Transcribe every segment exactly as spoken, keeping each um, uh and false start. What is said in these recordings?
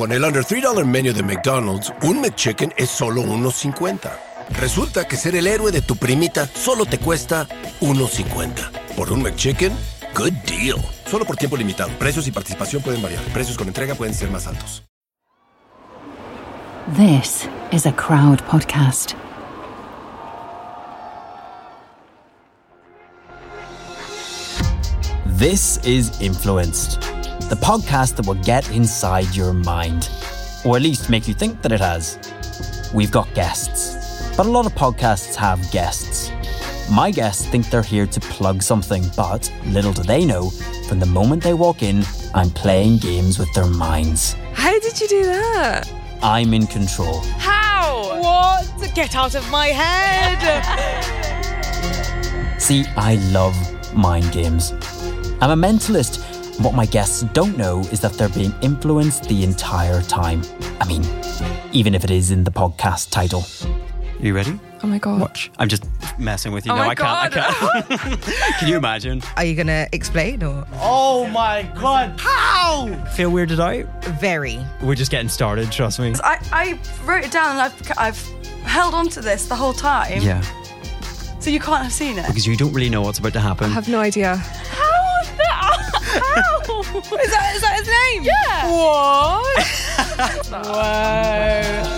Con el under three dollar menu de McDonald's, un McChicken es solo one fifty. Resulta que ser el héroe de tu primita solo te cuesta one fifty. Por un McChicken, good deal. Solo por tiempo limitado. Precios y participación pueden variar. Precios con entrega pueden ser más altos. This is a Crowd podcast. This is Influenced, the podcast that will get inside your mind, or at least make you think that it has. We've got guests, but a lot of podcasts have guests. My guests think they're here to plug something, but little do they know, from the moment they walk in, I'm playing games with their minds. How did you do that? I'm in control. How? What? Get out of my head! See, I love mind games. I'm a mentalist, and what my guests don't know is that they're being influenced the entire time. I mean, even if it is in the podcast title. Are you ready? Oh my God. Watch. I'm just messing with you. Oh no, my I can't. God. I can't. Can you imagine? Are you going to explain or? Oh my God. How? Feel weirded out? Very. We're just getting started, trust me. I, I wrote it down and I've, I've held on to this the whole time. Yeah. So you can't have seen it. Because you don't really know what's about to happen. I have no idea. How is that? How? is, that, is that his name? Yeah. What? Wow.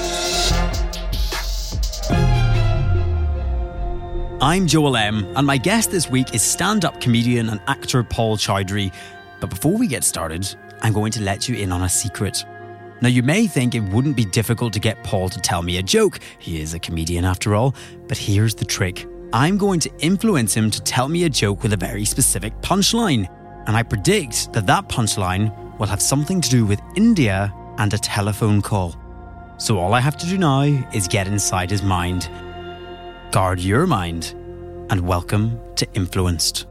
I'm Joel M, and my guest this week is stand-up comedian and actor Paul Chowdhury. But before we get started, I'm going to let you in on a secret. Now, you may think it wouldn't be difficult to get Paul to tell me a joke. He is a comedian after all. But here's the trick. I'm going to influence him to tell me a joke with a very specific punchline. And I predict that that punchline will have something to do with India and a telephone call. So all I have to do now is get inside his mind. Guard your mind, and welcome to Influenced.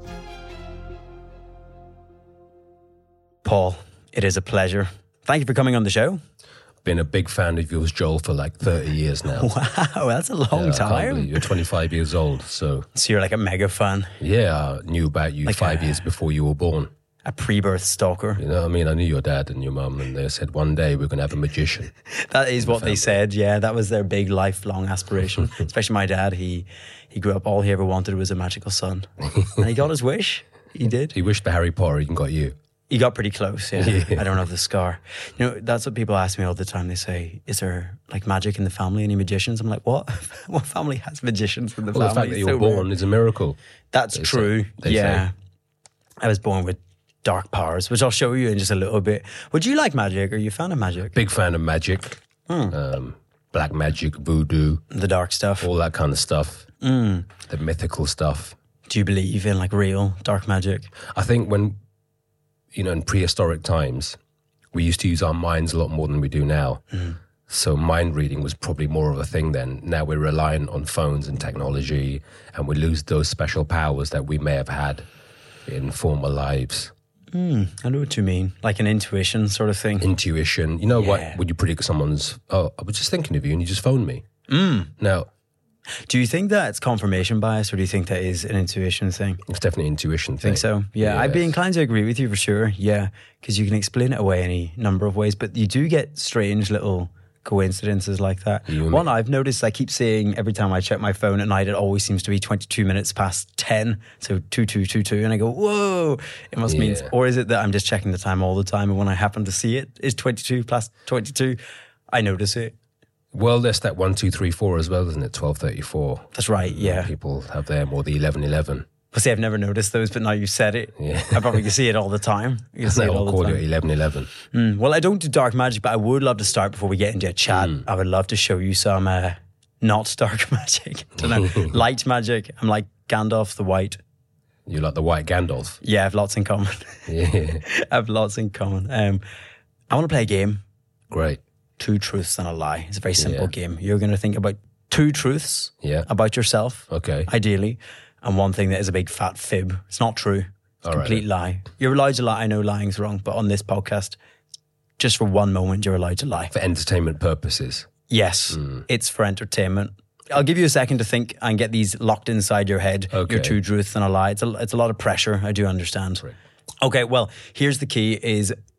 Paul, it is a pleasure. Thank you for coming on the show. Been a big fan of yours, Joel, for like thirty years now. Wow, that's a long Yeah, I can't time. believe you're twenty-five years old, so... So you're like a mega fan, Yeah, I knew about you Like five a- years before you were born. a pre-birth stalker. You know what I mean? I knew your dad and your mum, and they said one day we're going to have a magician. That is what they said, yeah. That was their big lifelong aspiration. Especially my dad, he, he grew up, all he ever wanted was a magical son. And he got his wish. He did. He wished for Harry Potter, he got you. He got pretty close, yeah. Yeah. I don't have the scar. You know, that's what people ask me all the time. They say, is there like magic in the family, any magicians? I'm like, what? What family has magicians in the Well, family? the fact that you So were born weird. is a miracle. That's they say- true, they yeah. say. I was born with dark powers, which I'll show you in just a little bit. Would you like magic? Are you a fan of magic? Big fan of magic. Um, black magic, voodoo, The dark stuff. all that kind of stuff. Mm. The mythical stuff. Do you believe in like real dark magic? I think when, you know, in prehistoric times, we used to use our minds a lot more than we do now. Mm. So mind reading was probably more of a thing then. Now we're reliant on phones and technology, and we lose those special powers that we may have had in former lives. Mm, I know what you mean. Like an intuition sort of thing. Intuition. You know Yeah. what? Would you predict someone's, oh, I was just thinking of you and you just phoned me. Mm. Now, Do you think that it's confirmation bias, or do you think that is an intuition thing? it's definitely an intuition thing. Think so? Yeah, I'd be Yes. inclined to agree with you for sure. Yeah, because you can explain it away any number of ways, but you do get strange little coincidences like that. You One mean- I've noticed, I keep seeing every time I check my phone at night, it always seems to be twenty-two minutes past ten. So two two two two, and I go, whoa! It must mean, Yeah. or is it that I'm just checking the time all the time, and when I happen to see it is twenty-two plus twenty-two, I notice it. Well, there's that one, two, three, four as well, isn't it? twelve thirty-four. That's right. Yeah. People have them, or the eleven eleven. But see, I've never noticed those, but now you said it. Yeah. I probably can see it all the time. You can see They it all all the call time. it eleven eleven. Mm, well, I don't do dark magic, but I would love to start before we get into a chat. Mm. I would love to show you some uh, not dark magic. I don't know, light magic. I'm like Gandalf the White. You like the white Gandalf? Yeah, I have lots in common. Yeah. I have lots in common. Um, I want to play a game. Great. Two truths and a lie. It's a very simple Yeah. game. You're going to think about two truths Yeah. about yourself, Okay. ideally, and one thing that is a big fat fib. It's not true. It's a All right. complete lie. You're allowed to lie. I know lying's wrong, but on this podcast, just for one moment, you're allowed to lie. For entertainment purposes. Yes, it's for entertainment. I'll give you a second to think and get these locked inside your head. Okay. Your two truths and a lie. It's a, it's a lot of pressure. I do understand. Right. Okay, well, here's the key is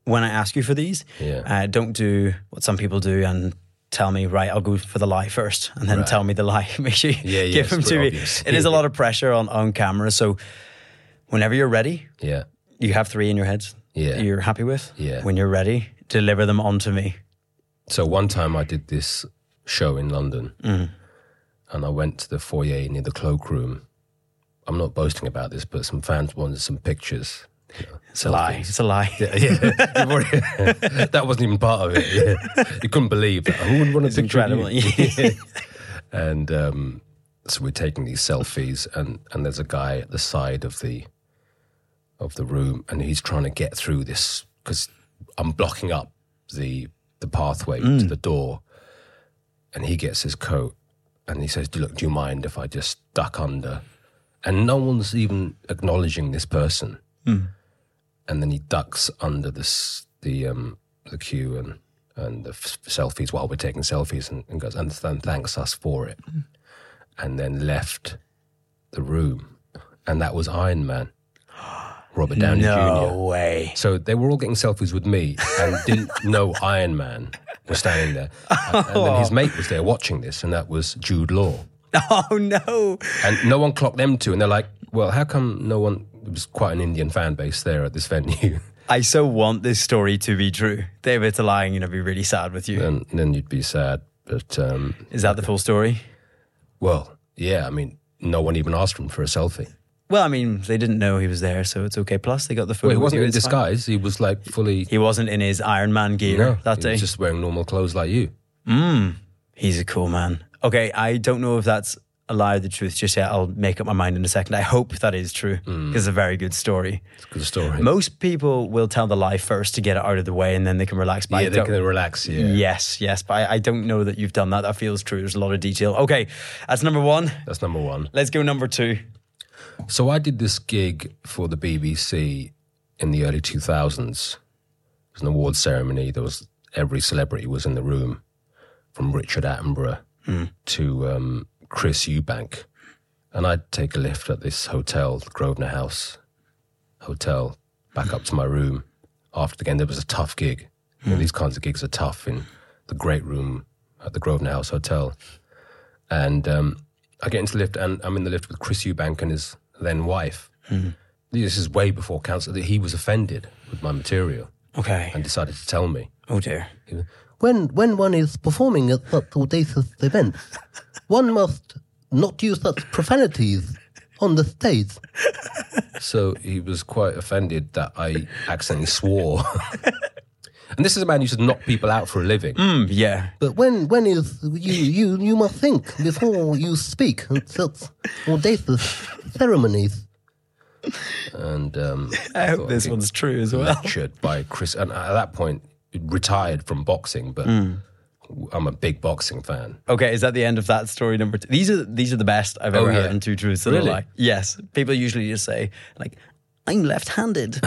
when I ask you for these, Yeah. uh, don't do what some people do and tell me, right, I'll go for the lie first and then Right. tell me the lie. Make sure you Yeah, yeah, give it's them to pretty me. obvious. It is a lot of pressure on, on camera. So whenever you're ready, Yeah. you have three in your head Yeah. you're happy with. Yeah. When you're ready, deliver them onto me. So one time I did this show in London, Mm-hmm. and I went to the foyer near the cloakroom. I'm not boasting about this, but some fans wanted some pictures. You know, It's a lie. It's a lie. Yeah, yeah. You've already- that wasn't even part of it. Yeah. You couldn't believe that. Who would want a It's picture of incredible. you? Yeah. And um, so we're taking these selfies, and, and there's a guy at the side of the of the room, and he's trying to get through this because I'm blocking up the the pathway Mm. to the door. And he gets his coat, and he says, "Look, do you mind if I just duck under?" And no one's even acknowledging this person. Mm. And then he ducks under this, the um, the queue and and the f- selfies while we're taking selfies, and, and goes, and then thanks us for it, and then left the room, and that was Iron Man, Robert Downey No Junior way. So they were all getting selfies with me and didn't know Iron Man was standing there, and, and then his mate was there watching this, and that was Jude Law. Oh, no. And no one clocked them two, and they're like, well, how come no one, there was quite an Indian fan base there at this venue. I so want this story to be true. David's lying, you know, be really sad with you. And then you'd be sad. But, um, Is that the full story? well, yeah, I mean, no one even asked him for a selfie. Well, I mean, they didn't know he was there, so it's okay. Plus, they got the photo. Well, he with wasn't you, in it's fine. disguise. He was like fully, He wasn't in his Iron Man gear no, that he day. was just wearing normal clothes like you. He's a cool man. Okay, I don't know if that's a lie or the truth just yet. I'll make up my mind in a second. I hope that is true because it's a very good story. It's a good story. Most people will tell the lie first to get it out of the way and then they can relax. But I yeah, they don't- can relax, yeah. Yes, yes, but I, I don't know that you've done that. That feels true. There's a lot of detail. Okay, that's number one. That's number one. Let's go number two. So I did this gig for the B B C in the early two thousands. It was an awards ceremony. There was, every celebrity was in the room, from Richard Attenborough to um, Chris Eubank. And I'd take a lift at this hotel, the Grosvenor House Hotel, back up to my room. After the game, there was a tough gig. You know, these kinds of gigs are tough in the great room at the Grosvenor House Hotel. And um, I get into the lift, and I'm in the lift with Chris Eubank and his then wife. This is way before council. That he was offended with my material Okay. and decided to tell me. Oh dear. When when one is performing at such audacious events, one must not use such profanities on the stage. So he was quite offended that I accidentally swore. And this is a man who used to knock people out for a living. Mm, yeah. But when when is you you you must think before you speak at such audacious ceremonies. And um, I hope thought this I'd one's true as get well. lectured by Chris. And at that point, retired from boxing, but I'm a big boxing fan. Okay, is that the end of that story number two? These are these are the best I've ever Oh, yeah. heard in Two Truths and a Really? Lie. Yes. People usually just say, like, I'm left-handed.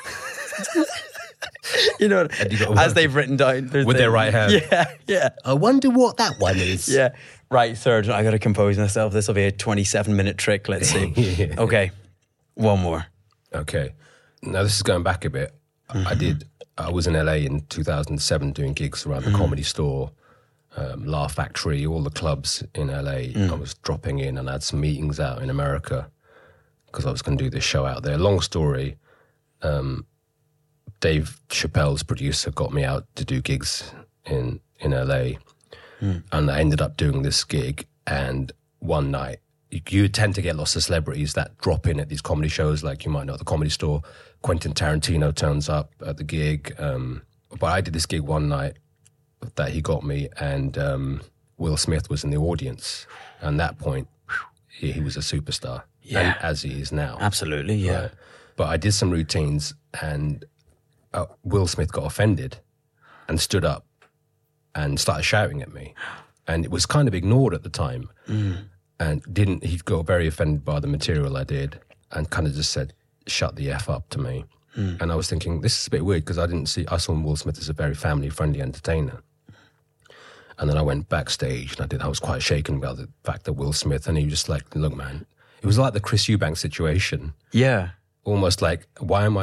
You know, you got as one- they've written down. their With their thing. right hand. Yeah, yeah. I wonder what that one is. Yeah. Right, third. I got to compose myself. This will be a twenty-seven minute trick. Let's see. Yeah. Okay. One more. Okay. Now, this is going back a bit. I did, I was in L A in two thousand seven doing gigs around the Comedy Store, um, Laugh Factory, all the clubs in L A. I was dropping in, and I had some meetings out in America because I was going to do this show out there. Long story. Um, Dave Chappelle's producer got me out to do gigs in, in L A. And I ended up doing this gig, and one night, you, you tend to get lots of celebrities that drop in at these comedy shows, like you might know at the Comedy Store. Quentin Tarantino turns up at the gig. Um, but I did this gig one night that he got me, and um, Will Smith was in the audience. And at that point, he, he was a superstar, Yeah. and, as he is now. Absolutely, yeah. Right. But I did some routines, and uh, Will Smith got offended and stood up and started shouting at me. And it was kind of ignored at the time. And didn't, he got very offended by the material I did and kind of just said, shut the F up to me. And I was thinking, this is a bit weird because I didn't see, I saw Will Smith as a very family-friendly entertainer. And then I went backstage and I did, I was quite shaken about the fact that Will Smith, and he was just like, look, man, it was like the Chris Eubank situation. Yeah. Almost like, why am I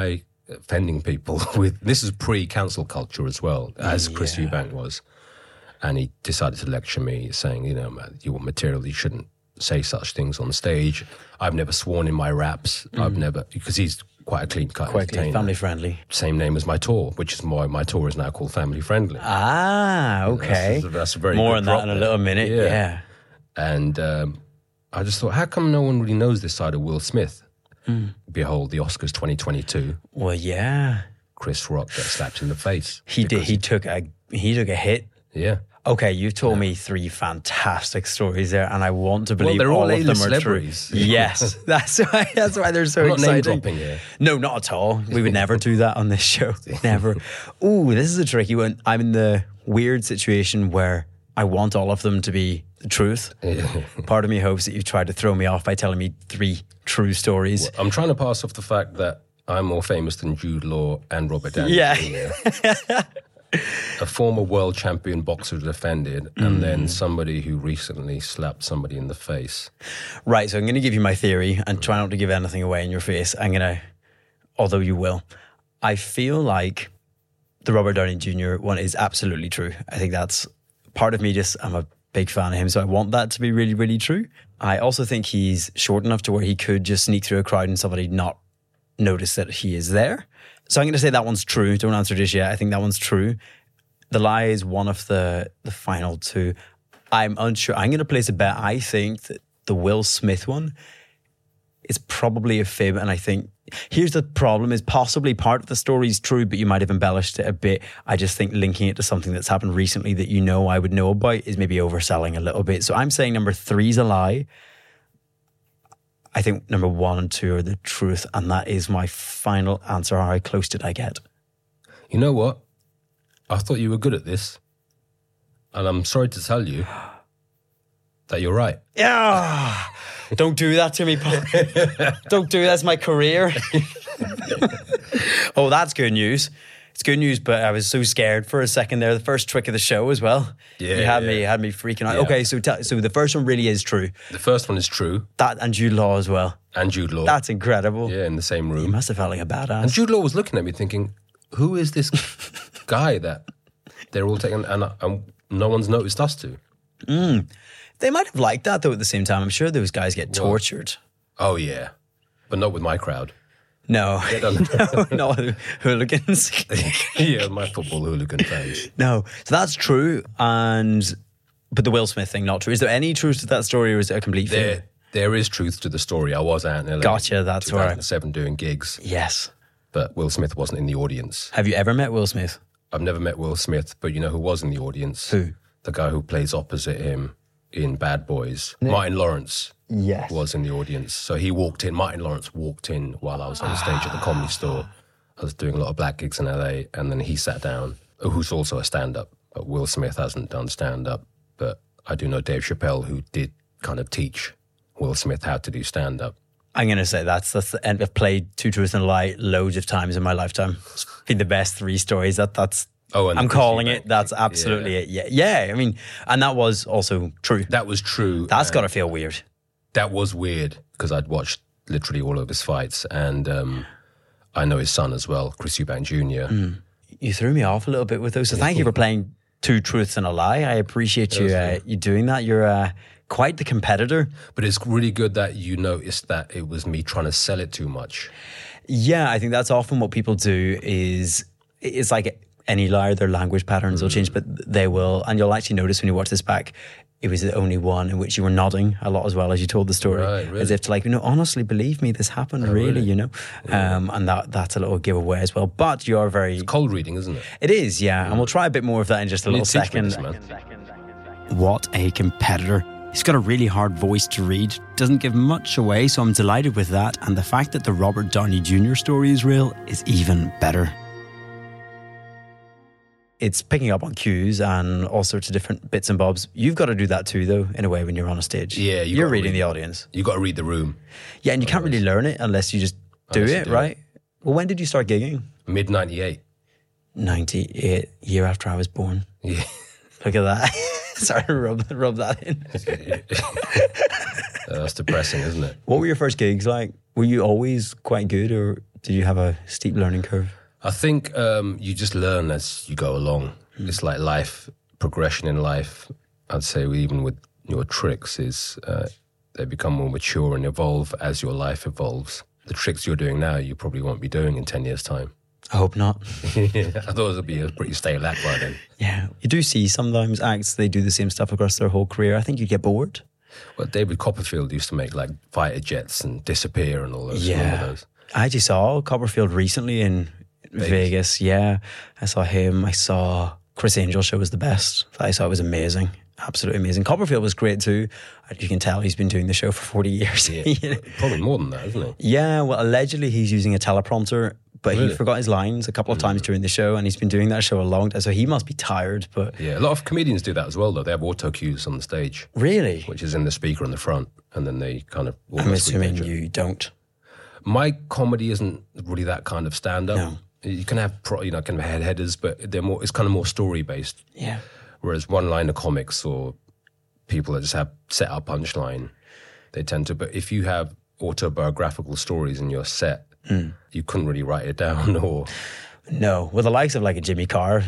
offending people with, this is pre-cancel culture as well, as Chris Eubank was. And he decided to lecture me saying, you know, you want material, you shouldn't say such things on stage. I've never sworn in my raps. Mm. I've never, because he's quite a clean-cut Quite clean, family-friendly. Same name as my tour, which is why my tour is now called Family Friendly. Ah, okay. That's, that's a very More good on that in a there. little minute, yeah. yeah. And um, I just thought, how come no one really knows this side of Will Smith? Mm. Behold, the Oscars twenty twenty-two. Well, yeah. Chris Rock gets slapped in the face. He did. He took a he took a hit. Yeah. Okay, you've told yeah. me three fantastic stories there, and I want to believe well, they're all, all of them are celebrities. true. Yes, that's why. That's why they're so I'm not exciting. Name dropping here. No, not at all. We would never do that on this show. Never. Ooh, this is a tricky one. I'm in the weird situation where I want all of them to be the truth. Part of me hopes that you've tried to throw me off by telling me three true stories. Well, I'm trying to pass off the fact that I'm more famous than Jude Law and Robert Downey Yeah. Junior A former world champion boxer defended, mm. and then somebody who recently slapped somebody in the face. Right, so I'm going to give you my theory and try not to give anything away in your face. I'm going to, although you will. I feel like the Robert Downey Junior one is absolutely true. I think that's part of me just, I'm a big fan of him, so I want that to be really, really true. I also think he's short enough to where he could just sneak through a crowd and somebody not notice that he is there. So I'm going to say that one's true. Don't answer this yet. I think that one's true. The lie is one of the, the final two. I'm unsure. I'm going to place a bet. I think that the Will Smith one is probably a fib. And I think, here's the problem, is possibly part of the story is true, but you might have embellished it a bit. I just think linking it to something that's happened recently that you know I would know about is maybe overselling a little bit. So I'm saying number three's a lie. I think number one and two are the truth, and that is my final answer. How close did I get? You know what? I thought you were good at this, and I'm sorry to tell you that you're right. Yeah, don't do that to me, Paul. Don't do that. That's my career. Oh, that's good news. It's good news, but I was so scared for a second there. The first trick of the show as well. Yeah, you had yeah. me, you had me freaking out. Yeah. Okay, so t- so the first one really is true. The first one is true. That and Jude Law as well. And Jude Law. That's incredible. Yeah, in the same room. You must have felt like a badass. And Jude Law was looking at me thinking, who is this guy that they're all taking, and, and no one's noticed us to? Mm. They might have liked that though at the same time. I'm sure those guys get Well, tortured. Oh yeah, but not with my crowd. No, no, no hooligans. Yeah, my football hooligan fans. No, so that's true. And but the Will Smith thing, not true. Is there any truth to that story, or is it a complete There, thing? there is truth to the story. I was out in L A. Gotcha, that's two right. thousand seven doing gigs. Yes. But Will Smith wasn't in the audience. Have you ever met Will Smith? I've never met Will Smith, but you know who was in the audience? Who? The guy who plays opposite him in Bad Boys. No. Martin Lawrence. Yes. Was in the audience. So he walked in, Martin Lawrence walked in while I was on stage at the Comedy Store. I was doing a lot of black gigs in L A, and then he sat down, who's also a stand-up. But Will Smith hasn't done stand-up, but I do know Dave Chappelle, who did kind of teach Will Smith how to do stand-up. I'm going to say that's, that's the end. I've played Two Truths and a Lie loads of times in my lifetime. It's been the best three stories. That That's, oh, and I'm the calling Chris it. That's absolutely yeah. it. Yeah. Yeah. I mean, and that was also true. That was true. That's got to feel weird. That was weird because I'd watched literally all of his fights, and um, I know his son as well, Chris Eubank Junior Mm. You threw me off a little bit with those. So thank you for playing Two Truths and a Lie. I appreciate you uh, you doing that. You're uh, quite the competitor. But it's really good that you noticed that it was me trying to sell it too much. Yeah, I think that's often what people do is, it's like any liar, their language patterns mm. will change, but they will. And you'll actually notice when you watch this back, it was the only one in which you were nodding a lot as well as you told the story. Right, really? As if to like, you know, honestly, believe me, this happened, oh, really, really? you know. Yeah. Um, and that that's a little giveaway as well. But you are very... It's cold reading, isn't it? It is, yeah. Mm. And we'll try a bit more of that in just a you little second. This, What a competitor. He's got a really hard voice to read. Doesn't give much away, so I'm delighted with that. And the fact that the Robert Downey Junior story is real is even better. It's picking up on cues and all sorts of different bits and bobs. You've got to do that too, though, in a way, when you're on a stage. Yeah, you you're reading read, the audience. You got to read the room. Yeah, and you can't really learn it unless you just do unless it, do right? It. Well, when did you start gigging? Mid ninety-eight. ninety-eight, year after I was born. Yeah. Look at that. Sorry to rub, rub that in. uh, that's depressing, isn't it? What were your first gigs like? Were you always quite good, or Did you have a steep learning curve? I think um, you just learn as you go along. Mm. It's like life, progression in life. I'd say even with your tricks is uh, they become more mature and evolve as your life evolves. The tricks you're doing now, you probably won't be doing in ten years' time. I hope not. Yeah, I thought it would be a pretty stale act by then. Yeah, you do see sometimes acts, they do the same stuff across their whole career. I think you get bored. Well, David Copperfield used to make like fighter jets and disappear and all those. Yeah. Remember those? I actually saw Copperfield recently in Vegas. Vegas. Yeah, I saw him. I saw Chris Angel show was the best. I saw it was amazing. Absolutely amazing. Copperfield was great too. You can tell he's been doing the show for forty years. Yeah, you know? Probably more than that, isn't he? Yeah, well, allegedly he's using a teleprompter, but Really? he forgot his lines a couple of times mm. during the show, and he's been doing that show a long time, so he must be tired. But yeah, a lot of comedians do that as well, though. They have auto cues on the stage. Really? Which is in the speaker on the front, and then they kind of... I'm assuming you don't. My comedy isn't really that kind of stand-up. No. You can have, pro, you know, kind of head headers, but they're more. It's kind of more story-based. Yeah. Whereas one-liner comics or people that just have set-up punchline, they tend to... But if you have autobiographical stories in your set, mm. you couldn't really write it down or... No. Well, the likes of like a Jimmy Carr,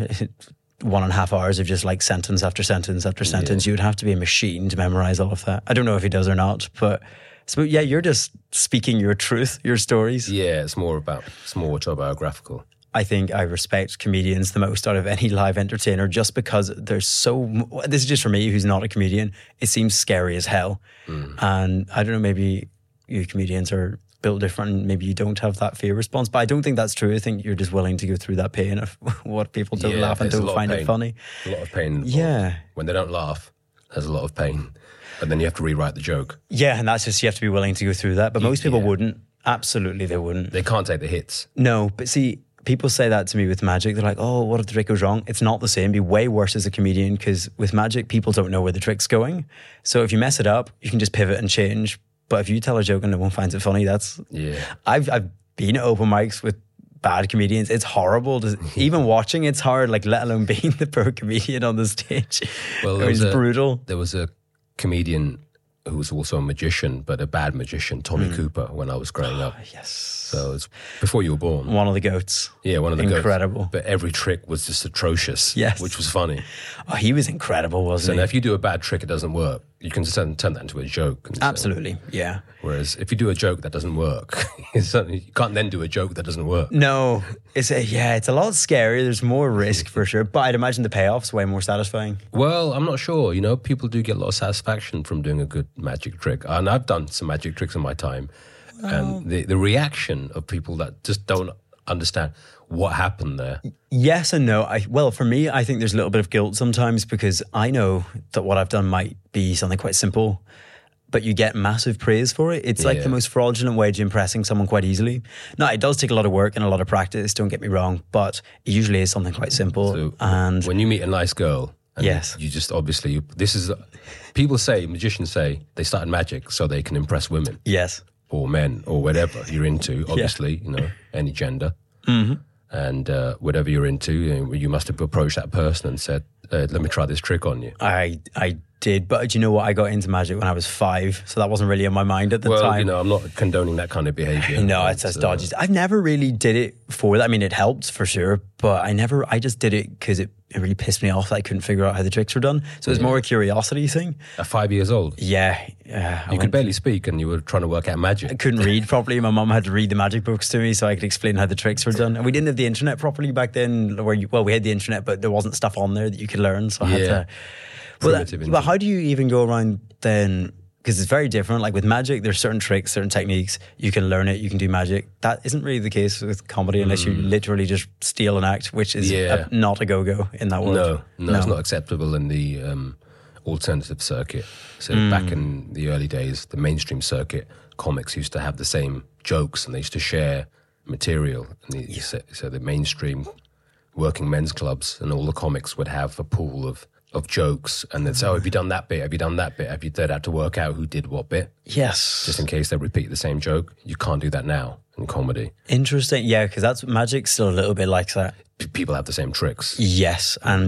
one and a half hours of just like sentence after sentence after sentence, yeah. you would have to be a machine to memorize all of that. I don't know if he does or not, but... So yeah, you're just speaking your truth, your stories. Yeah, it's more about, it's more autobiographical. I think I respect comedians the most out of any live entertainer just because there's so... This is just for me, who's not a comedian. It seems scary as hell. Mm. And I don't know, maybe you comedians are built different. Maybe you don't have that fear response. But I don't think that's true. I think you're just willing to go through that pain of what people don't yeah, laugh and don't find it funny. A lot of pain involved. Yeah. When they don't laugh, there's a lot of pain. And then you have to rewrite the joke. Yeah, and that's just, you have to be willing to go through that. But most people yeah. wouldn't. Absolutely, they wouldn't. They can't take the hits. No, but see... People say that to me with magic. They're like, oh, what if the trick goes wrong? It's not the same. It'd be way worse as a comedian because with magic, people don't know where the trick's going. So if you mess it up, you can just pivot and change. But if you tell a joke and no one finds it funny, that's... Yeah. I've I've been at open mics with bad comedians. It's horrible. To, even watching, it's hard, like let alone being the pro comedian on the stage. Well, it was a, brutal. There was a comedian who was also a magician, but a bad magician, Tommy mm. Cooper, when I was growing up. Oh, yes. So it's before you were born. One of the goats. Yeah, one of the incredible. goats. Incredible. But every trick was just atrocious, yes. which was funny. Oh, he was incredible, wasn't so he? So now if you do a bad trick, it doesn't work. You can turn, turn that into a joke. Absolutely, so. yeah. Whereas if you do a joke that doesn't work, you can't then do a joke that doesn't work. No, it's a, yeah, it's a lot scarier. There's more risk for sure. But I'd imagine the payoff's way more satisfying. Well, I'm not sure. You know, people do get a lot of satisfaction from doing a good magic trick. And I've done some magic tricks in my time. Oh. And the, the reaction of people that just don't understand what happened there. Yes and no. I, well, for me, I think there's a little bit of guilt sometimes because I know that what I've done might be something quite simple, but you get massive praise for it. It's yeah. like the most fraudulent way to impressing someone quite easily. Now, it does take a lot of work and a lot of practice, don't get me wrong, but it usually is something quite simple. So and when you meet a nice girl, and yes. you just obviously, you, this is, people say, magicians say, they started magic so they can impress women. Yes. Or men, or whatever you're into, obviously, yeah. you know, any gender. Mm-hmm. And uh, whatever you're into, you know, you must have approached that person and said, uh, let me try this trick on you. I I did, but do you know what? I got into magic when I was five, so that wasn't really in my mind at the well, time. Well, you know, I'm not condoning that kind of behaviour. No, it's as dodgy. Uh, I've never really did it for that. I mean, it helped for sure, but I never, I just did it because it, it really pissed me off that I couldn't figure out how the tricks were done. So it was yeah. more a curiosity thing. At five years old? Yeah. Uh, you could barely speak and you were trying to work out magic. I couldn't read properly. My mum had to read the magic books to me so I could explain how the tricks were done. And we didn't have the internet properly back then. Where you, well, we had the internet, but there wasn't stuff on there that you could learn. So I had yeah. to... Well, that, but how do you even go around then? Because it's very different. Like with magic, there's certain tricks, certain techniques. You can learn it. You can do magic. That isn't really the case with comedy unless mm. you literally just steal an act, which is yeah. a, not a go-go in that world. No, no, no, it's not acceptable in the um, alternative circuit. So mm. back in the early days, the mainstream circuit, comics used to have the same jokes and they used to share material. And the, yeah. so, so the mainstream working men's clubs and all the comics would have a pool of of jokes, and they'd say, oh, have you done that bit? Have you done that bit? Have you they'd have to work out who did what bit? Yes. Just in case they repeat the same joke. You can't do that now in comedy. Interesting. Yeah, because that's magic's still a little bit like that. P- people have the same tricks. Yes, and mm.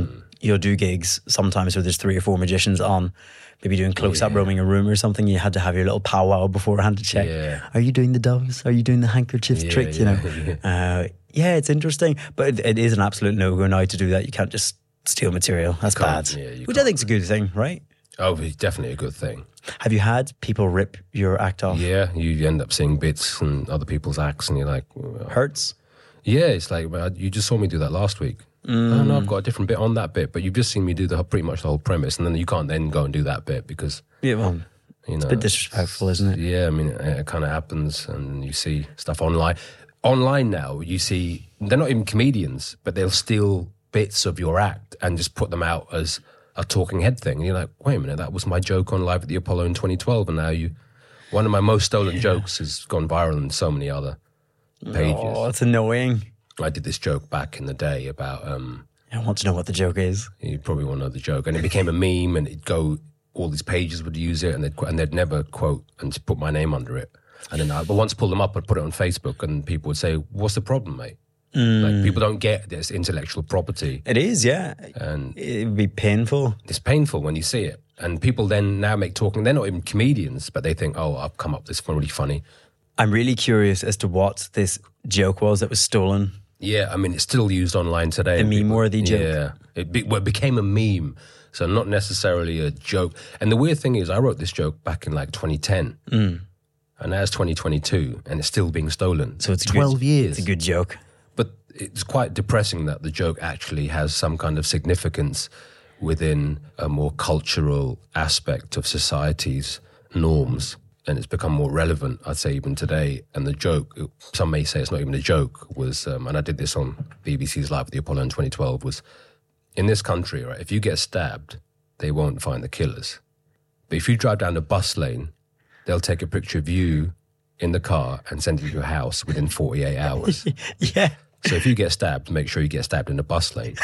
you'll do gigs sometimes where there's three or four magicians on, maybe doing close-up Yeah. roaming a room or something. You had to have your little powwow beforehand to check. Yeah. Are you doing the doves? Are you doing the handkerchief Yeah, trick? You yeah, know, uh, yeah, it's interesting, but it, it is an absolute no-go now to do that. You can't just steal material. That's can't, bad. yeah, you Which I can't. think is a good thing, right? Oh, it's definitely a good thing. Have you had people rip your act off? Yeah, you end up seeing bits and other people's acts, and you're like, well, Hurts? yeah, it's like, well, you just saw me do that last week. Mm. Oh no, I've got a different bit on that bit, but you've just seen me do the pretty much the whole premise, and then you can't then go and do that bit because Yeah, well, you know it's a bit disrespectful, isn't it? Yeah, I mean, it, it kind of happens, and you see stuff online. Online now, you see they're not even comedians, but they'll steal bits of your act and just put them out as a talking head thing. And you're like, wait a minute, that was my joke on Live at the Apollo in twenty twelve, and now you, one of my most stolen jokes has gone viral in so many other pages. Oh, it's annoying. I did this joke back in the day about. Um, I want to know what the joke is. You probably won't know the joke, and it became a meme, and it'd go. All these pages would use it, and they'd and they'd never quote and put my name under it. And then I, but once pull them up, I'd put it on Facebook, and people would say, "What's the problem, mate?" Mm. Like people don't get this intellectual property. It is, yeah, and it would be painful. It's painful when you see it, and people then now make talking. They're not even comedians, but they think, "Oh, I've come up with this really funny." I'm really curious as to what this joke was that was stolen. Yeah, I mean, it's still used online today. The meme-worthy joke. Yeah, it, be, well, it became a meme, so not necessarily a joke. And the weird thing is, I wrote this joke back in like twenty ten, mm. and now it's twenty twenty-two, and it's still being stolen. So it's a twelve good, years. It's a good joke. But it's quite depressing that the joke actually has some kind of significance within a more cultural aspect of society's norms. And it's become more relevant, I'd say, even today. And the joke, some may say it's not even a joke, was, um, and I did this on B B C's Live at the Apollo in twenty twelve, was in this country, right, if you get stabbed, they won't find the killers. But if you drive down a bus lane, they'll take a picture of you in the car and send it to your house within forty-eight hours. Yeah. So if you get stabbed, make sure you get stabbed in a bus lane.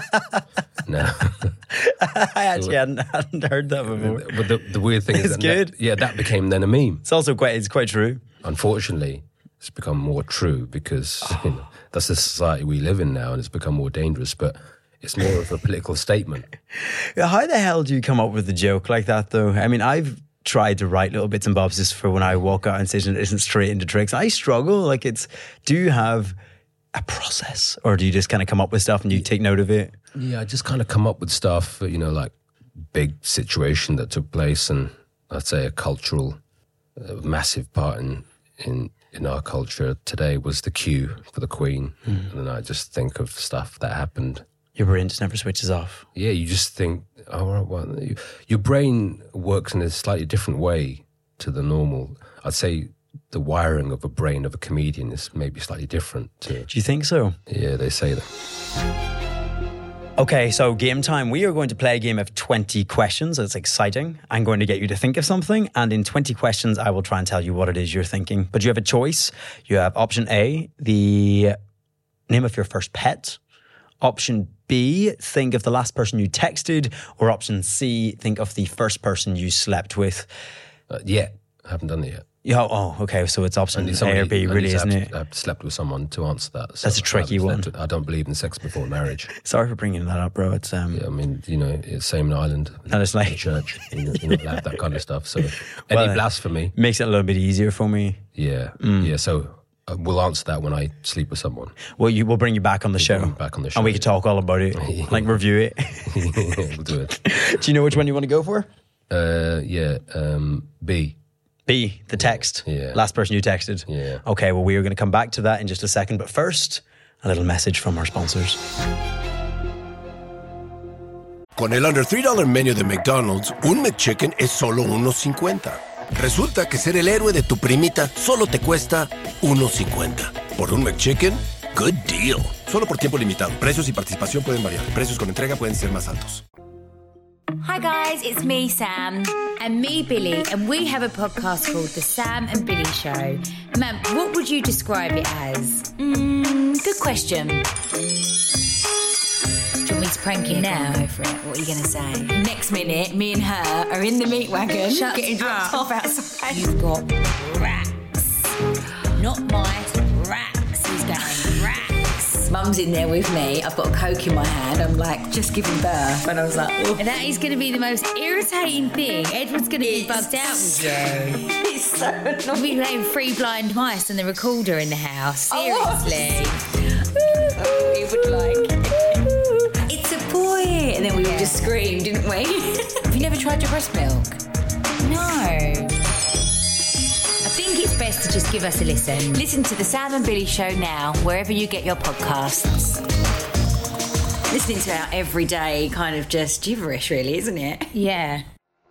No. I actually hadn't, hadn't heard that before. But the, the weird thing is It's that, good. that yeah, that became then a meme. It's also quite, it's quite true. Unfortunately, it's become more true because you know, that's the society we live in now, and it's become more dangerous. But it's more of a political statement. How the hell do you come up with a joke like that, though? I mean, I've tried to write little bits and bobs just for when I walk out on stage and it isn't straight into tricks. I struggle. Like, it's, do you have a process, or do you just kind of come up with stuff and you take note of it? Yeah, I just kind of come up with stuff, you know, like big situation that took place, and I'd say a cultural, a massive part in, in in our culture today was the queue for the Queen. Mm. And then I just think of stuff that happened. Your brain just never switches off. Yeah, you just think, oh, right, well, you, your brain works in a slightly different way to the normal. I'd say the wiring of a brain of a comedian is maybe slightly different. To, Do you think so? Yeah, they say that. Okay, so game time. We are going to play a game of twenty questions. It's exciting. I'm going to get you to think of something, and in twenty questions, I will try and tell you what it is you're thinking. But you have a choice. You have option A, the name of your first pet. Option B, think of the last person you texted. Or option C, think of the first person you slept with. Uh, yeah, I haven't done it yet. Yeah, oh, okay, so it's option A somebody, or B, I really, need to isn't have, it? I've slept with someone to answer that. So That's a tricky I one. with- I don't believe in sex before marriage. Sorry for bringing that up, bro. It's um, Yeah, I mean, you know, it's same in Ireland. And it's like- in church. You're not, you're not allowed that kind of stuff. So any Well, blasphemy. makes it a little bit easier for me. Yeah, Mm. yeah. So uh, we'll answer that when I sleep with someone. Well, you will bring you back on the show. bring me back on the show, And we can talk all about it, like review it. We'll do it. Do you know which one you want to go for? Uh, yeah, um, B. B, the text. Yeah. Last person you texted. Yeah. Okay, well, we are going to come back to that in just a second. But first, a little message from our sponsors. Con el under three dollar menu de McDonald's, un McChicken es solo uno cincuenta. Resulta que ser el héroe de tu primita solo te cuesta uno cincuenta. Por un McChicken, good deal. Solo por tiempo limitado. Precios y participación pueden variar. Precios con entrega pueden ser más altos. Hi guys, it's me, Sam. And me, Billy, and we have a podcast called The Sam and Billy Show. Ma'am, what would you describe it as? Mm, good question. Do you want me to prank him now? Go for it. What are you going to say? Next minute, me and her are in the meat wagon Shut getting dropped up. off outside. You've got racks. Not mice, racks. He's going racks. Mum's in there with me. I've got a Coke in my hand. I'm like, just giving birth. And I was like, oh. And that is going to be the most irritating thing. Edward's going to be bugged out with you. It's so annoying. We'll be playing Three Blind Mice and the recorder in the house. Seriously. Oh, He would like, it's a boy. And then we all just screamed, didn't we? Have you never tried your breast milk? No. I think it's best to just give us a listen. Listen to the Sam and Billy Show now, wherever you get your podcasts. Listening to our everyday kind of just gibberish, really, isn't it? Yeah.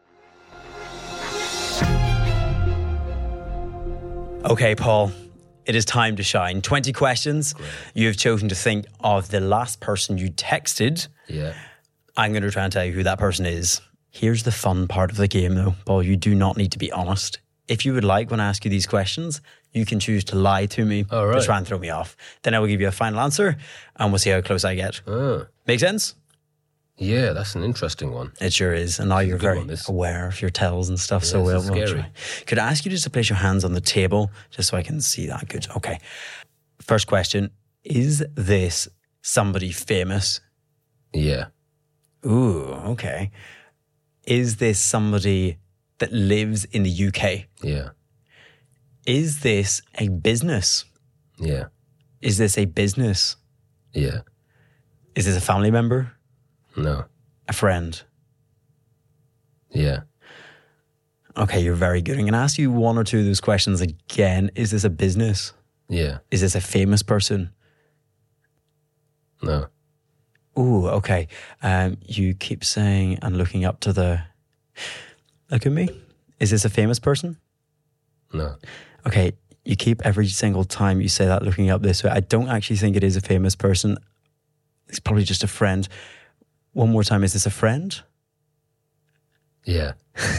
Okay, Paul, it is time to shine. twenty questions. Great. You have chosen to think of the last person you texted. Yeah. I'm going to try and tell you who that person is. Here's the fun part of the game, though, Paul. You do not need to be honest. If you would like, when I ask you these questions, you can choose to lie to me All right. to try and throw me off. Then I will give you a final answer, and we'll see how close I get. Ah. Make sense? Yeah, that's an interesting one. It sure is. And now you're good very one, this. aware of your tells and stuff. Yeah, so this we'll, is we'll scary. try. Could I ask you just to place your hands on the table just so I can see that? Good. Okay. First question. Is this somebody famous? Yeah. Ooh, okay. Is this somebody that lives in the U K? Yeah. Is this a business? Yeah. Is this a business? Yeah. Is this a family member? No. A friend? Yeah. Okay, you're very good. I'm going to ask you one or two of those questions again. Is this a business? Yeah. Is this a famous person? No. Ooh, okay. Um, you keep saying and looking up to the... Look at me. Is this a famous person? No. Okay, you keep every single time you say that looking up this way. I don't actually think it is a famous person. It's probably just a friend. One more time, is this a friend? Yeah.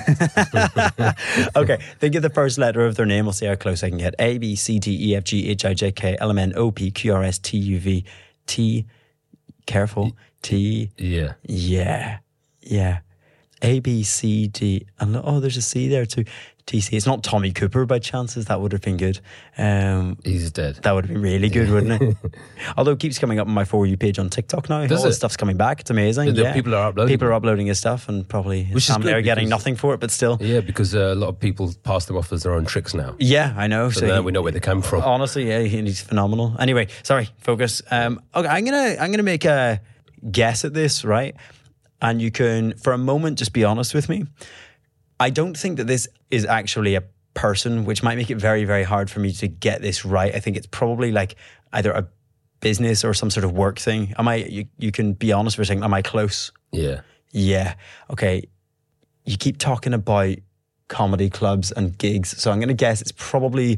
Okay, think of the first letter of their name. We'll see how close I can get. A, B, C, D, E, F, G, H, I, J, K, L, M, N, O, P, Q, R, S, T, U, V, T. Careful. T. Yeah. Yeah. Yeah. A, B, C, D. And oh, there's a C there too. T, C. It's not Tommy Cooper by chances. That would have been good. Um, He's dead. That would have been really good, wouldn't it? Although it keeps coming up on my For You page on TikTok now. Does All this it? stuff's coming back. It's amazing. The yeah. People are uploading People are it. uploading his stuff and probably his Which is family good are getting because- nothing for it, but still. Yeah, because uh, a lot of people pass them off as their own tricks now. Yeah, I know. So, now he- we know where they come from. Honestly, yeah, he- he's phenomenal. Anyway, sorry, focus. Um, okay, I'm gonna I'm gonna make a guess at this, right? And you can, for a moment, just be honest with me. I don't think that this is actually a person, which might make it very, very hard for me to get this right. I think it's probably like either a business or some sort of work thing. Am I? You, you can be honest for a second. Am I close? Yeah. Yeah. Okay. You keep talking about comedy clubs and gigs, so I'm going to guess it's probably.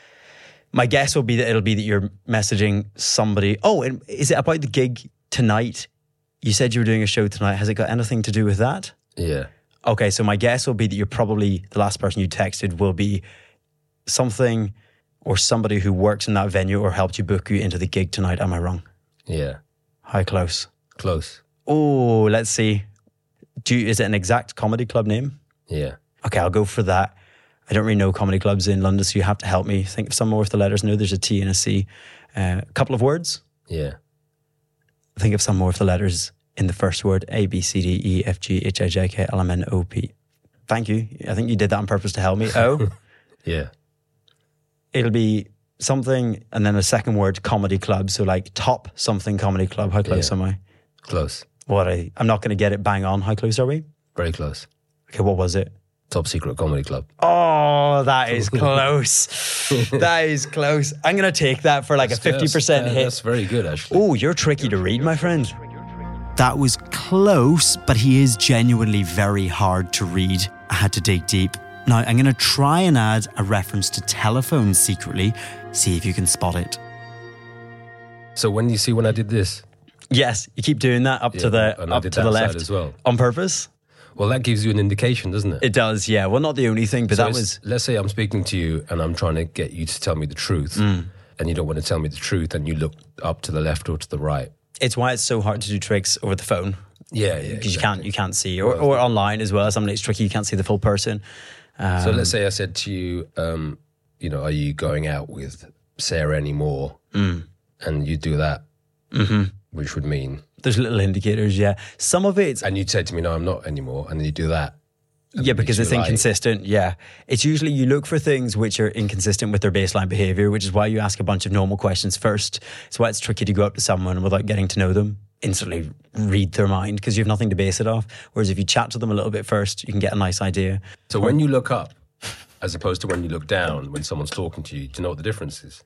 My guess will be that it'll be that you're messaging somebody. Oh, and is it about the gig tonight? You said you were doing a show tonight. Has it got anything to do with that? Yeah. Okay, so my guess will be that you're probably the last person you texted will be something or somebody who works in that venue or helped you book you into the gig tonight. Am I wrong? Yeah. How close? Close. Oh, let's see. Do you, is it an exact comedy club name? Yeah. Okay, I'll go for that. I don't really know comedy clubs in London, so you have to help me. Think of some more with the letters. No, there's a T and a C. Uh, a couple of words. Yeah. Think of some more of the letters in the first word. A, B, C, D, E, F, G, H, I, J, K, L, M, N, O, P. Thank you. I think you did that on purpose to help me. O. Yeah. It'll be something and then a second word, comedy club. So like top something comedy club. How close Yeah. am I? Close. What I, I'm not going to get it bang on. How close are we? Very close. Okay, what was it? Top Secret Comedy Club. Oh, that is close. That is close. I'm going to take that for like That's- a fifty percent that's- hit. That's very good, actually. Oh, you're tricky to read, my friend. That was close, but he is genuinely very hard to read. I had to dig deep. Now, I'm going to try and add a reference to telephone secretly. See if you can spot it. So when you see when I did this, Yes, you keep doing that up Yeah, to the and I up did to the that side left as well. on purpose. well, that gives you an indication, doesn't it? It does, yeah. Well, not the only thing, but So that it's- was Let's say I'm speaking to you and I'm trying to get you to tell me the truth, Mm. and you don't want to tell me the truth, and you look up to the left or to the right. it's why it's so hard to do tricks over the phone. Yeah, yeah. Because you can't you can't see, or, or online as well. Something it's tricky. You can't see the full person. Um, So let's say I said to you, um, you know, are you going out with Sarah anymore? Mm. And you do that, Mm-hmm. which would mean... There's little indicators, yeah. Some of it... And you'd say to me, no, I'm not anymore. And then you do that. Yeah, because it's inconsistent. Yeah. It's usually you look for things which are inconsistent with their baseline behavior, which is why you ask a bunch of normal questions first. It's why it's tricky to go up to someone without getting to know them, instantly read their mind, because you have nothing to base it off. Whereas if you chat to them a little bit first, you can get a nice idea. So when you look up, as opposed to when you look down, when someone's talking to you, do you know what the difference is?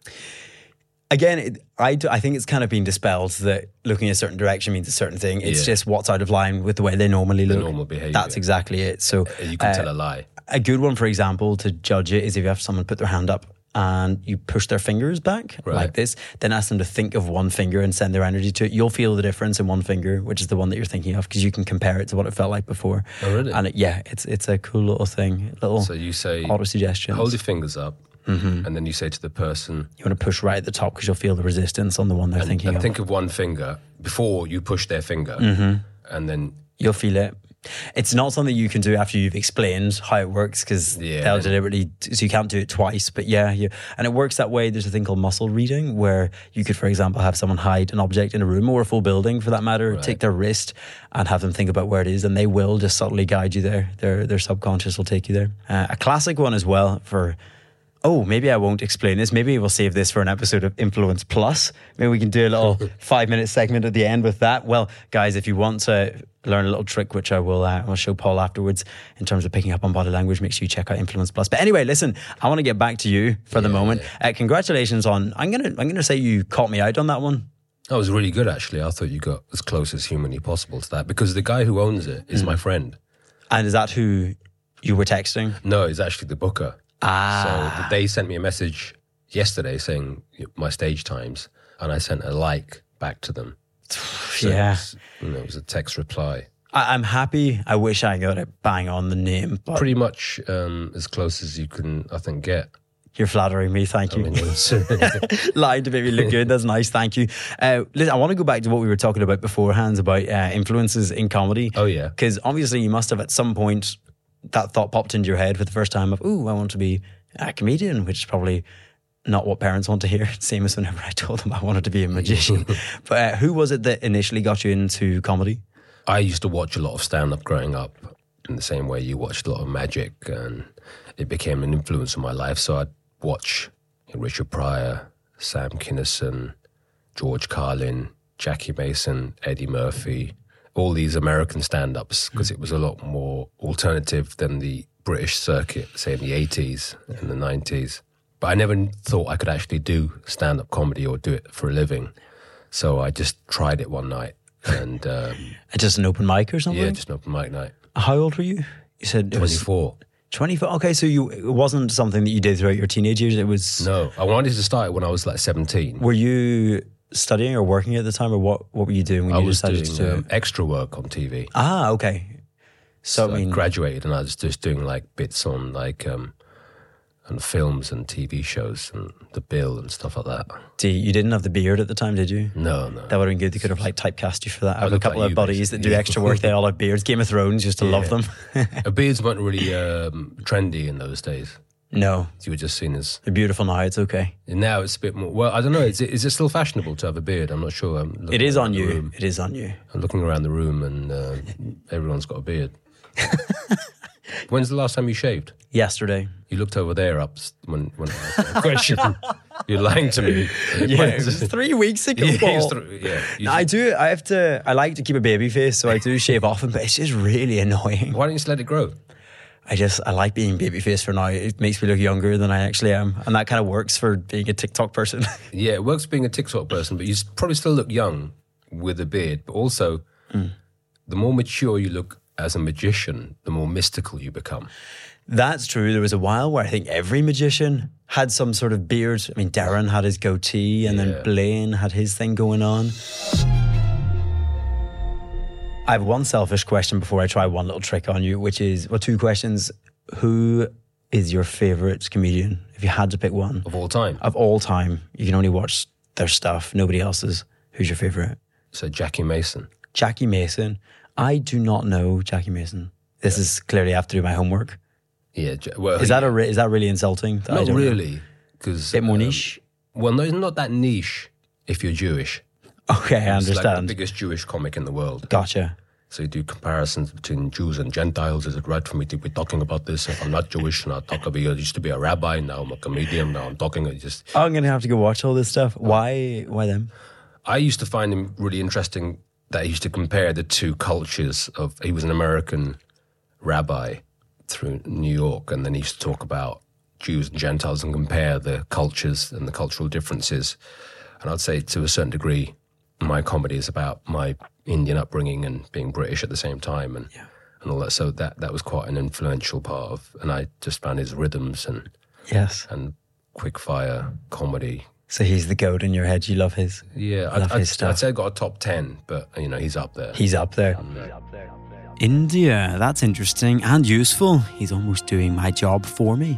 Again, it, I, do, I think it's kind of been dispelled that looking a certain direction means a certain thing. It's Yeah. just what's out of line with the way they normally The look. normal behaviour. That's exactly it. So You can uh, tell a lie. A good one, for example, to judge it is if you have someone put their hand up and you push their fingers back Right. like this, then ask them to think of one finger and send their energy to it. You'll feel the difference in one finger, which is the one that you're thinking of, because you can compare it to what it felt like before. Oh, really? And it, yeah, it's it's a cool little thing, little So you say, auto suggestions. hold your fingers up, Mm-hmm. and then you say to the person, You want to push right at the top because you'll feel the resistance on the one they're and, thinking and of. think of one finger before you push their finger, Mm-hmm. and then You'll feel it. It's not something you can do after you've explained how it works, because Yeah. they'll deliberately, so you can't do it twice. But yeah, you, and it works that way. There's a thing called muscle reading, where you could, for example, have someone hide an object in a room or a full building for that matter, Right. take their wrist and have them think about where it is, and they will just subtly guide you there. Their, their subconscious will take you there. Uh, a classic one as well for... Oh, maybe I won't explain this. Maybe we'll save this for an episode of Influence Plus. Maybe we can do a little five minute segment at the end with that. Well, guys, if you want to learn a little trick, which I will uh, I'll show Paul afterwards in terms of picking up on body language, make sure you check out Influence Plus. But anyway, listen, I want to get back to you for the moment. Uh, congratulations on, I'm going to I'm gonna say you caught me out on that one. that was really good, actually. I thought you got as close as humanly possible to that, because the guy who owns it is Mm. my friend. And is that who you were texting? No, he's actually the booker. Ah. So they sent me a message yesterday saying my stage times, and I sent a like back to them. So Yeah. it was, you know, it was a text reply. I, I'm happy. I wish I got it bang on the name. But Pretty much um, as close as you can, I think, get. You're flattering me, thank you. I mean, it's- Lying to make me look good, that's nice, thank you. Uh, listen, I want to go back to what we were talking about beforehand about uh, influences in comedy. Oh, yeah. Because obviously you must have at some point that thought popped into your head for the first time of, ooh, I want to be a comedian, which is probably not what parents want to hear. Same as whenever I told them I wanted to be a magician. But uh, who was it that initially got you into comedy? I used to watch a lot of stand-up growing up, in the same way you watched a lot of magic, and it became an influence on my life. So I'd watch Richard Pryor, Sam Kinison, George Carlin, Jackie Mason, Eddie Murphy, all these American stand-ups, because it was a lot more alternative than the British circuit, say in the eighties and the nineties. But I never thought I could actually do stand-up comedy or do it for a living. So I just tried it one night. And um, Just an open mic or something? yeah, just an open mic night. How old were you? You said it was twenty-four. twenty-four. Okay, so you it wasn't something that you did throughout your teenage years. It was. No, I wanted to start it when I was like seventeen. Were you studying or working at the time, or what? What were you doing when I you was decided doing to do um, it? extra work on T V. Ah, okay. So, So I I mean, graduated and I was just doing like bits on like um, on films and T V shows and The Bill and stuff like that. do you, you didn't have the beard at the time, did you? No, no. That would have been good. They could have like typecast you for that. I I have a look couple like of you, buddies that do basically. extra work. They all have beards. Game of Thrones, used to love Yeah. them. Uh, Beards weren't really um, trendy in those days. No, You were just seen as. they're beautiful now. It's okay. And now it's a bit more. Well, I don't know. Is it, is it still fashionable to have a beard? I'm not sure. I'm looking It is around on the you. room. It is on you. I'm looking around the room and uh, everyone's got a beard. When's the last time you shaved? Yesterday. You looked over there up s- when, when I asked that question. You're lying to me. Yeah, it was three weeks ago. Yeah, Paul. it's thr- yeah. You I just- do. I have to. I like to keep a baby face, so I do shave often. But it's just really annoying. Why don't you just let it grow? I just I like being baby face for now. It makes me look younger than I actually am, and that kind of works for being a TikTok person. Yeah, it works being a TikTok person, but you s- probably still look young with a beard. But also, the more mature you look as a magician, the more mystical you become. That's true. There was a while where I think every magician had some sort of beard. I mean, Darren had his goatee, and Yeah. then Blaine had his thing going on. I have one selfish question before I try one little trick on you, which is, well, two questions. Who is your favourite comedian, if you had to pick one? Of all time. Of all time. You can only watch their stuff, nobody else's. Who's your favourite? So Jackie Mason. Jackie Mason. I do not know Jackie Mason. This is clearly I have to do my homework. Yeah. Ja- Well, Is that a re- is that really insulting? that I not don't know? really? Because Bit more niche. Well, no, it's not that niche if you're Jewish. Okay, I He's like understand. the biggest Jewish comic in the world. Gotcha. So you do comparisons between Jews and Gentiles. Is it right for me to be talking about this? If I'm not Jewish and I talk about, I used to be a rabbi, now I'm a comedian, now I'm talking. I just Oh, I'm going to have to go watch all this stuff. Why Why them? I used to find him really interesting that he used to compare the two cultures of, he was an American rabbi through New York, and then he used to talk about Jews and Gentiles and compare the cultures and the cultural differences. And I'd say to a certain degree, my comedy is about my Indian upbringing and being British at the same time and Yeah. and all that. So that that was quite an influential part of, and I just found his rhythms and Yes. and quick fire comedy. So he's the goat in your head. You love his. Yeah, I love I'd, his I'd, stuff. I'd say I got a top ten, but you know he's up there. He's up there. Up there. India, that's interesting and useful. He's almost doing my job for me.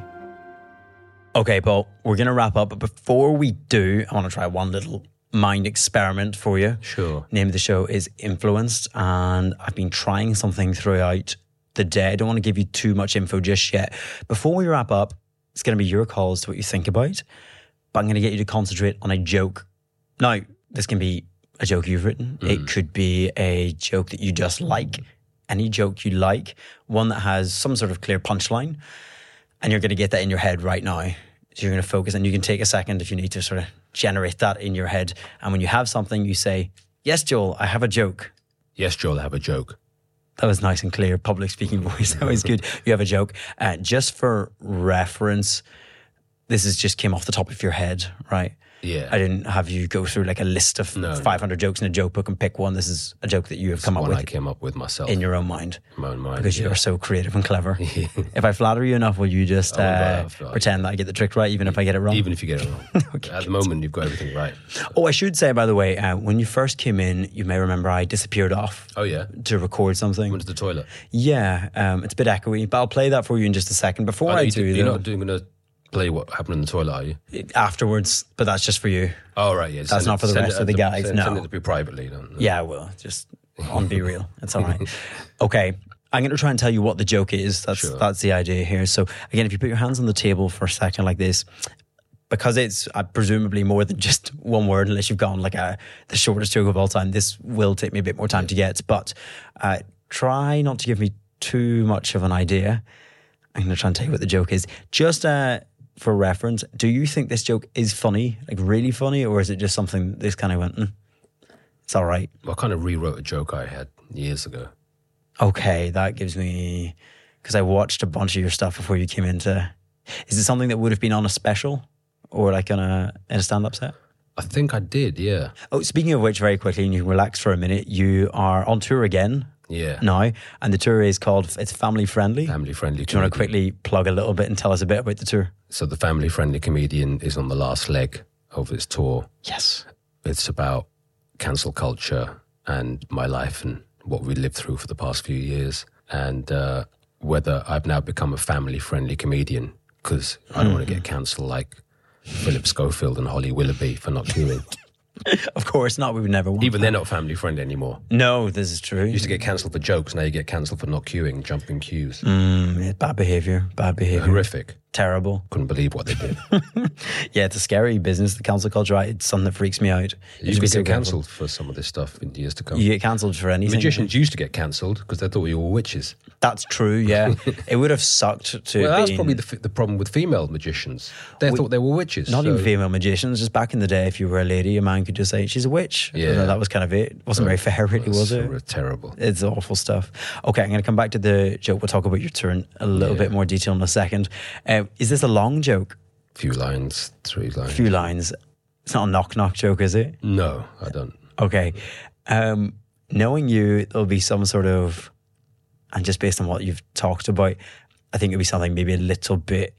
Okay, Paul, we're going to wrap up. But before we do, I want to try one little mind experiment for you. Sure. Name of the show is Influenced, and I've been trying something throughout the day. I don't want to give you too much info just yet. Before we wrap up, it's going to be your call as to what you think about, but I'm going to get you to concentrate on a joke. Now, this can be a joke you've written. Mm. It could be a joke that you just like. Any joke you like, one that has some sort of clear punchline, and you're going to get that in your head right now. So you're going to focus, and you can take a second if you need to sort of generate that in your head. And when you have something, you say, yes, Joel, I have a joke. Yes, Joel, I have a joke. That was nice and clear, public speaking voice. That was good. You have a joke. Uh, just for reference, this is just came off the top of your head, right? Yeah. I didn't have you go through like a list of No, five hundred jokes in a joke book and pick one. This is a joke that you have It's come up one with I came up with myself. in your own mind. In my own mind. Because yeah. you're so creative and clever. If I flatter you enough, will you just I will uh, laugh, like- pretend that I get the trick right, even if I get it wrong? Even if you get it wrong. Okay, At the good. moment, you've got everything right. Oh, I should say, by the way, uh, when you first came in, you may remember I disappeared off Oh, yeah? to record something. Went to the toilet. Yeah, um, it's a bit echoey, but I'll play that for you in just a second. Before Oh, I you do, do, you're though, not doing going to play what happened in the toilet, are you? afterwards, but that's just for you. Oh, right, yeah. That's Send not it- for the send rest it of the to- guys, Send, no. send it to me privately. Don't, Yeah, I will. Just on Be Real. It's all right. Okay. I'm going to try and tell you what the joke is. That's Sure. that's the idea here. So again, if you put your hands on the table for a second like this, because it's uh, presumably more than just one word, unless you've gone like a, the shortest joke of all time, this will take me a bit more time to get. But uh, try not to give me too much of an idea. I'm going to try and tell you what the joke is. Just uh, for reference, do you think this joke is funny, like really funny, or is it just something this kind of went, mm, it's all right? I kind of rewrote a joke I had years ago. Okay, that gives me, because I watched a bunch of your stuff before you came into. Is it something that would have been on a special or like on a in a stand-up set? I think I did, yeah. Oh, speaking of which, very quickly, and you can relax for a minute. You are on tour again Yeah. now, and the tour is called. It's family friendly. Family friendly Do you want to comedian. quickly plug a little bit and tell us a bit about the tour? So the family friendly comedian is on the last leg of its tour. Yes. It's about cancel culture and my life and what we lived through for the past few years, and uh, whether I've now become a family friendly comedian because I don't want to get cancelled like Philip Schofield and Holly Willoughby for not queuing. Of course not. We would never want. Even they're not family friendly anymore. No, this is true. You used to get cancelled for jokes, now you get cancelled for not queuing, jumping queues. Mm, yeah, bad behaviour. Bad behaviour. Horrific. Terrible. Couldn't believe what they did. Yeah, it's a scary business, the cancel culture. It's something that freaks me out. You should be could so get careful. cancelled for some of this stuff in years to come. You get cancelled for anything. Magicians used to get cancelled because they thought you were witches. That's true, yeah. It would have sucked to Well, have that's been- probably the, f- the problem with female magicians. They We- thought they were witches. Not so- even female magicians. Just back in the day, if you were a lady, a man could just say, she's a witch. Yeah. And that was kind of it. It wasn't very fair, really, was That's it? sort of terrible. It's awful stuff. Okay, I'm going to come back to the joke. We'll talk about your tour in a little Yeah. bit more detail in a second. Uh, is this a long joke? Few lines, three lines. A few lines. It's not a knock-knock joke, is it? No, I don't. Okay. Um, knowing you, there'll be some sort of, and just based on what you've talked about, I think it'll be something maybe a little bit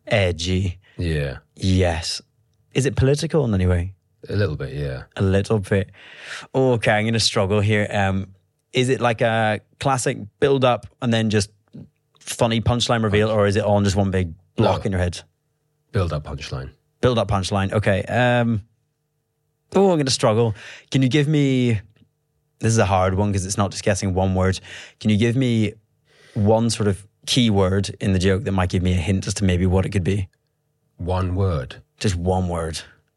edgy. Yeah, Yes. Is it political in any way? a little bit, yeah. A little bit. Okay, I'm going to struggle here. Um, is it like a classic build up and then just funny punchline reveal, or is it all in just one big block No. in your head? Build up punchline. Build up punchline. Okay. Um, oh, I'm going to struggle. Can you give me, this is a hard one because it's not just guessing one word. Can you give me one sort of key word in the joke that might give me a hint as to maybe what it could be? One word. Just one word.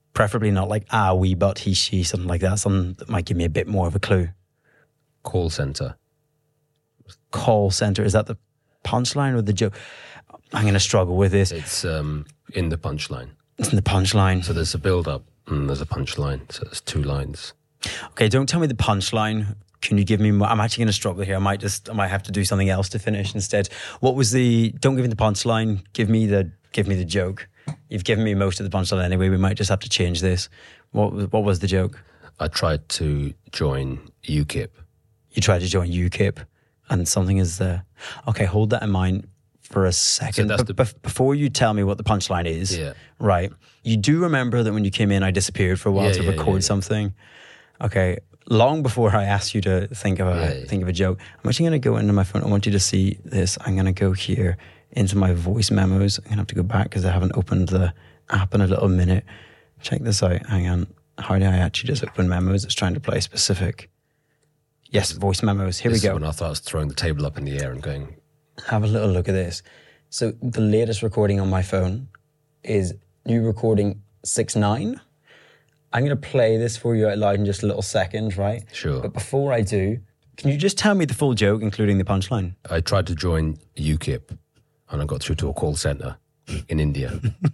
Preferably not like ah, we, but, he, she, something like that. Something that might give me a bit more of a clue. Call center. Call center. Is that the punchline or the joke? I'm going to struggle with this. It's um, in the punchline. It's in the punchline. So there's a build-up and there's a punchline. So there's two lines. Okay, don't tell me the punchline. Can you give me more? I'm actually going to struggle here. I might just, I might have to do something else to finish instead. What was the, don't give me the punchline. Give me the, give me the joke. You've given me most of the punchline anyway. We might just have to change this. What, what was the joke? I tried to join U KIP. You tried to join U KIP and something is there. Okay, hold that in mind for a second. So that's B- the... b- before you tell me what the punchline is, yeah. right? You do remember that when you came in, I disappeared for a while yeah, to yeah, record yeah, yeah. something. Okay, long before I asked you to think of a yeah, yeah. think of a joke, I'm actually going to go into my phone. I want you to see this. I'm going to go here into my voice memos. I'm going to have to go back because I haven't opened the app in a little minute. Check this out. Hang on. How do I actually just open memos? It's trying to play specific. Yes, voice memos. Here this we go. Is when I thought I was throwing the table up in the air and going. Have a little look at this. So the latest recording on my phone is new recording six nine. I'm going to play this for you out loud in just a little second, right? Sure. But before I do, can you just tell me the full joke, including the punchline? I tried to join U KIP and I got through to a call center in India.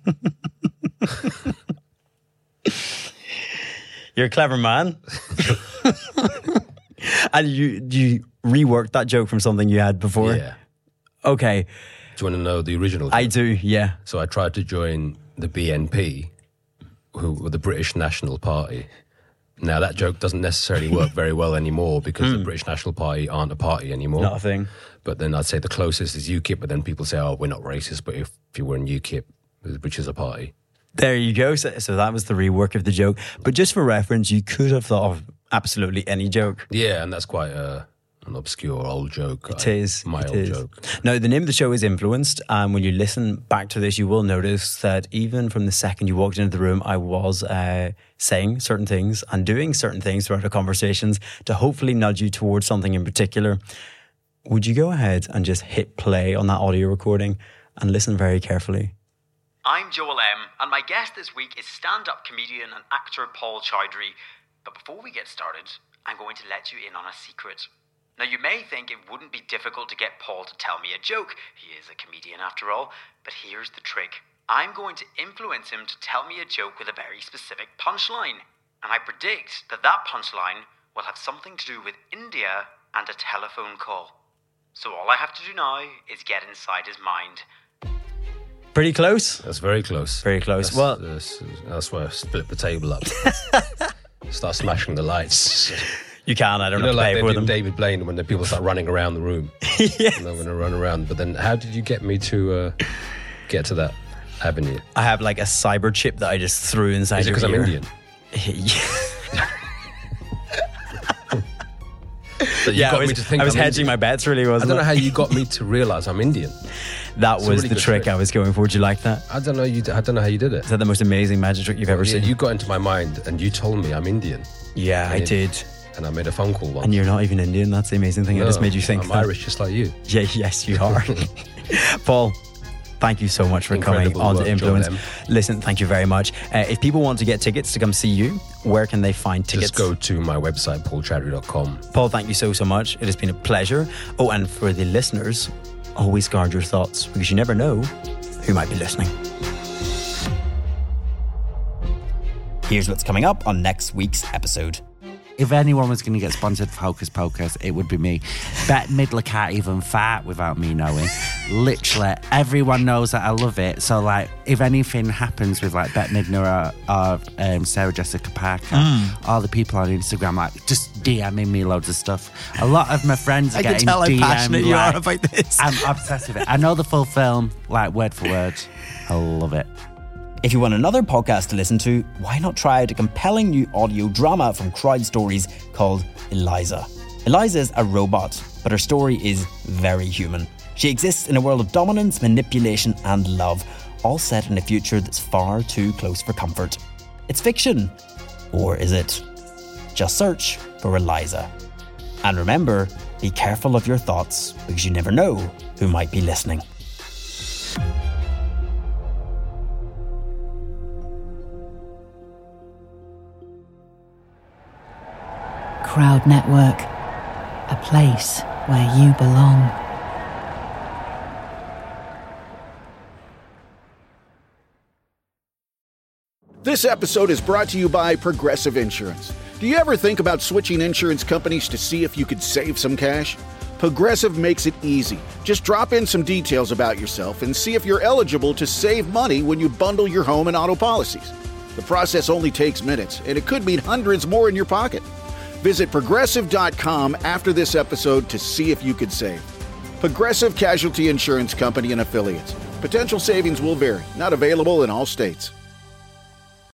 You're a clever man. And you you reworked that joke from something you had before? Yeah. Okay. Do you want to know the original joke? I do, yeah. So I tried to join the B N P, who were the British National Party. Now, that joke doesn't necessarily work very well anymore because mm. the British National Party aren't a party anymore. Not a thing. But then I'd say the closest is U KIP, but then people say, oh, we're not racist, but if, if you were in U KIP, which is a party. There you go. So, so that was the rework of the joke. But just for reference, you could have thought of absolutely any joke. Yeah, and that's quite a... an obscure old joke. It is. My it old is. joke. Now, the name of the show is Influenced, and when you listen back to this, you will notice that even from the second you walked into the room, I was uh, saying certain things and doing certain things throughout our conversations to hopefully nudge you towards something in particular. Would you go ahead and just hit play on that audio recording and listen very carefully? I'm Joel M, and my guest this week is stand-up comedian and actor Paul Chowdhury. But before we get started, I'm going to let you in on a secret. Now, you may think it wouldn't be difficult to get Paul to tell me a joke. He is a comedian after all. But here's the trick. I'm going to influence him to tell me a joke with a very specific punchline. And I predict that that punchline will have something to do with India and a telephone call. So all I have to do now is get inside his mind. Pretty close? That's very close. Very close. That's, well, that's, that's why I split the table up. Start smashing the lights. You can, I don't you know, know, like like for they them. did David Blaine when the people start running around the room. Yes. And they're going to run around. But then how did you get me to uh, get to that avenue? I have like a cyber chip that I just threw inside Is it your because I'm ear. Indian? So you yeah, got I was, me to think I was I'm hedging Indian. my bets, really, wasn't I don't it? know how you got me to realise I'm Indian. That It's a was really the good trick, trick. I was going for. Would you like that? I don't know. You. I don't know how you did it. Is that the most amazing magic trick you've ever Yeah, seen? you got into my mind and you told me I'm Indian. Yeah, I And- did. And I made a phone call once. And you're not even Indian. That's the amazing thing. I No, just made you think I'm that. Irish, just like you. Yeah, yes, you are. Paul, thank you so much for Incredible coming on to work, Influence. John M. Listen, thank you very much. Uh, if people want to get tickets to come see you, where can they find tickets? Just go to my website, paul chowdhury dot com. Paul, thank you so, so much. It has been a pleasure. Oh, and for the listeners, always guard your thoughts because you never know who might be listening. Here's what's coming up on next week's episode. If anyone was going to get sponsored for Hocus Pocus, it would be me. Bette Midler can't even fart without me knowing. Literally, everyone knows that I love it. So, like, if anything happens with, like, Bette Midler or, or um, Sarah Jessica Parker, Mm. all the people on Instagram, like, just DMing me loads of stuff. A lot of my friends are I can getting tell how D M'd, passionate you like, are about this. I'm obsessed with it. I know the full film, like, word for word. I love it. If you want another podcast to listen to, why not try out a compelling new audio drama from Crowd Stories called Eliza? Eliza is a robot, but her story is very human. She exists in a world of dominance, manipulation, and love, all set in a future that's far too close for comfort. It's fiction. Or is it? Just search for Eliza. And remember, be careful of your thoughts, because you never know who might be listening. Crowd Network, a place where you belong. This episode is brought to you by Progressive Insurance. Do you ever think about switching insurance companies to see if you could save some cash? Progressive makes it easy. Just drop in some details about yourself and see if you're eligible to save money when you bundle your home and auto policies. The process only takes minutes, and it could mean hundreds more in your pocket. Visit Progressive dot com after this episode to see if you could save. Progressive Casualty Insurance Company and Affiliates. Potential savings will vary. Not available in all states.